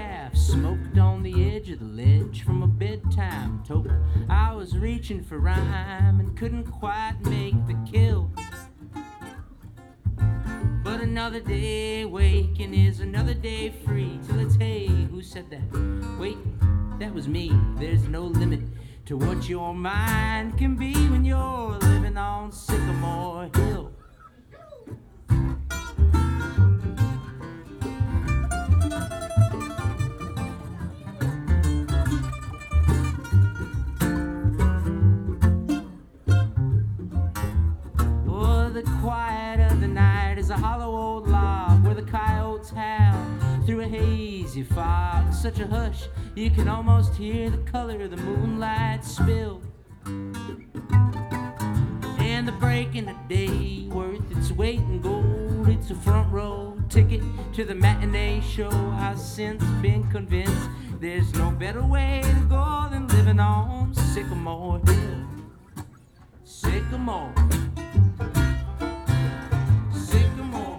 calf smoked on the edge of the ledge from a bedtime toke. I was reaching for rhyme and couldn't quite make the kill. But another day waking is another day free. Till it's hey, who said that? Wait, that was me. There's no limit to what your mind can be when you're living on Sycamore Hill. Oh, the quiet of the night is a hollow old log where the coyotes howl through a hazy fog. Such a hush, you can almost hear the color of the moonlight spill. And the break in the day worth its weight in gold. It's a front row ticket to the matinee show. I've since been convinced there's no better way to go than living on Sycamore Hill. Sycamore. Sycamore.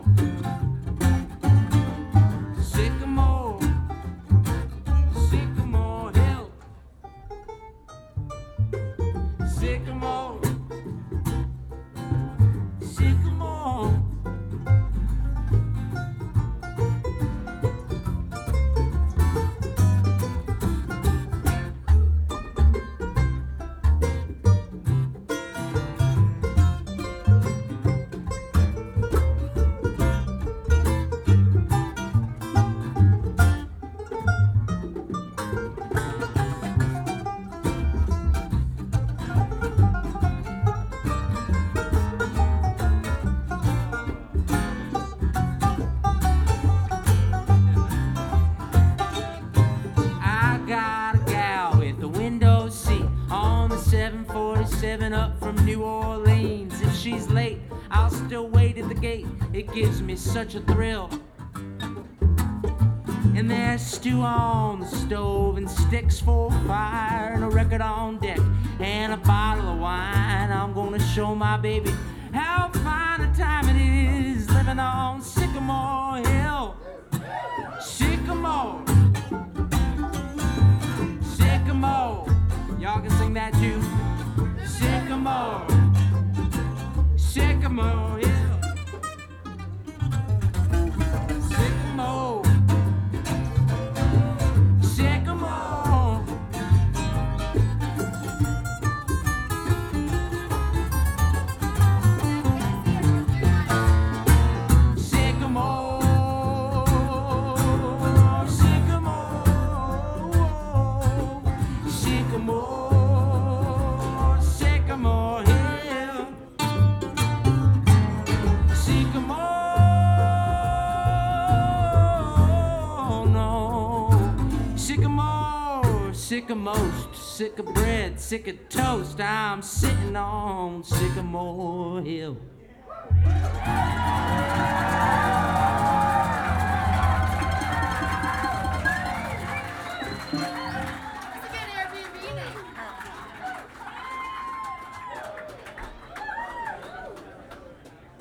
Sycamore. Sycamore Hill. Sycamore. Sycamore. Up from New Orleans. If she's late, I'll still wait at the gate. It gives me such a thrill. And there's stew on the stove and sticks for fire and a record on deck and a bottle of wine. I'm gonna show my baby how fine a time it is living on Sycamore Hill. Sycamore. Sycamore. Y'all can sing that too. Sycamore, Sycamore Hill. Sycamore, Sycamore. Sycamore, Sycamore, Sycamore. Sycamore Hill. Sycamore, no. Sycamore, sick of most, sick of bread, sick of toast. I'm sitting on Sycamore Hill.